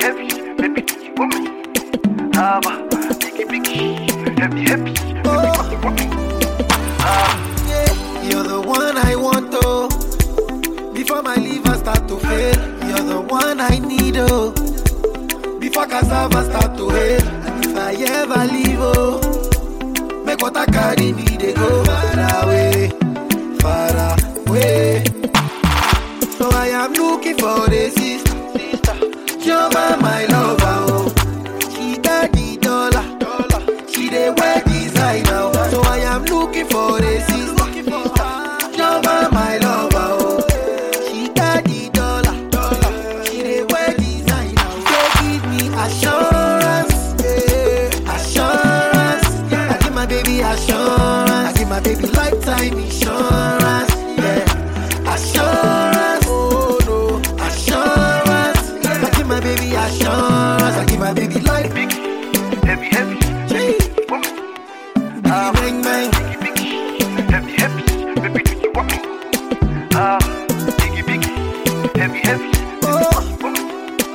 heavy, baby, do you want me? Biggie, heavy, baby, do you want me? Yeah, you're the one I want, oh. Before my liver start to fail, you're the one I need, oh. Before cassava start to hail, and if I ever leave, oh, make what I carry me, they go far away, far away. So I am looking for a sister, Joma, my lover, oh. She got the dollar, she dey wear designer, oh. So I am looking for a sister, Joma, my lover, oh. She got the dollar, she dey wear designer, oh. So give me assurance, yeah, assurance. I give my baby assurance, I give my baby lifetime insurance, yeah, assurance. Oh no, assurance. I give my baby assurance, I give my baby life. Biggie, heavy, Gee. woman. Bang bang. Biggie, heavy, baby, do you want me? Biggie, heavy, Oh, woman.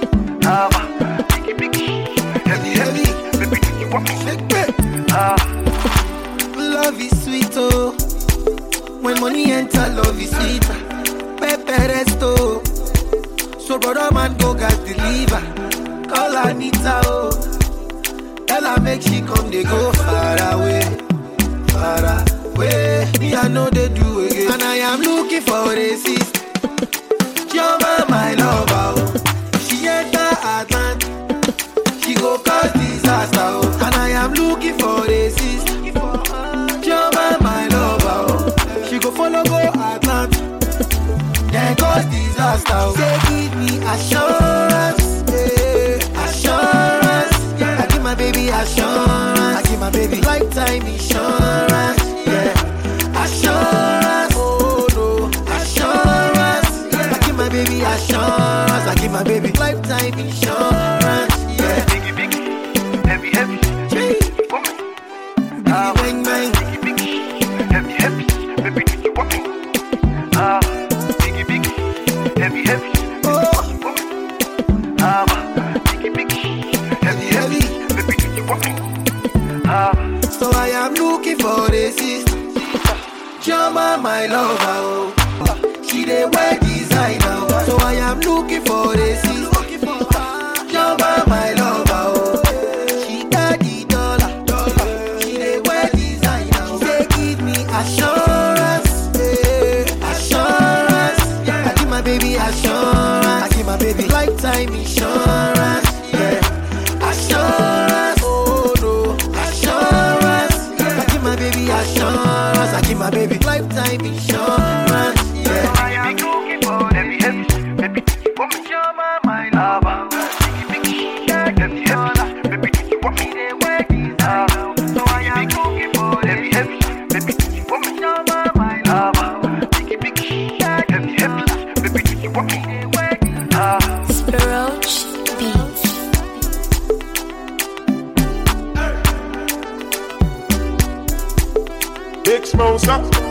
Biggie, heavy, baby, do you want me? shake it. Love is sweet, oh. When money enter, love is sweet. Pepe resto. So brother man go gas deliver. Call Anita, oh. Tell her make she come, they go far away, far away. Me I know they do again, and I am looking for a sister. Joma, my lover, oh. She enter Atlanta, she go cause disaster, oh. And I am looking for a sister. Joma, my lover, oh. She go follow go Atlanta, then cause disaster, oh. Say give me assurance, yeah, assurance. I give my baby assurance, I give my baby lifetime insurance, yeah, assurance. Oh no, assurance. I give my baby assurance, I give my baby lifetime insurance, yeah. Biggie, heavy, Gee. woman. Bang bang. Biggie, heavy, baby, do you want me? Biggie, heavy, Oh, woman. Biggie, heavy, baby, do you want me? so I am looking for a sister. Joma, my lover, oh. She dey wear designer, oh. So I am looking for a sister. Joma, my lover, oh. She got the dollar, she dey wear designer, oh. Say give me assurance, yeah, assurance. I give my baby assurance, I give my baby lifetime insurance, yeah, assurance. Oh no, assurance. I give my baby assurance, I give my baby lifetime insurance, yeah. I am looking for heavy, baby, do you want me? Joma, my lover. Biggie, heavy, baby, do you want me? So I am looking for heavy, baby, do you want me? Joma, my lover. Biggie, heavy, baby, do you want me? Roach Beats. Big Smosa.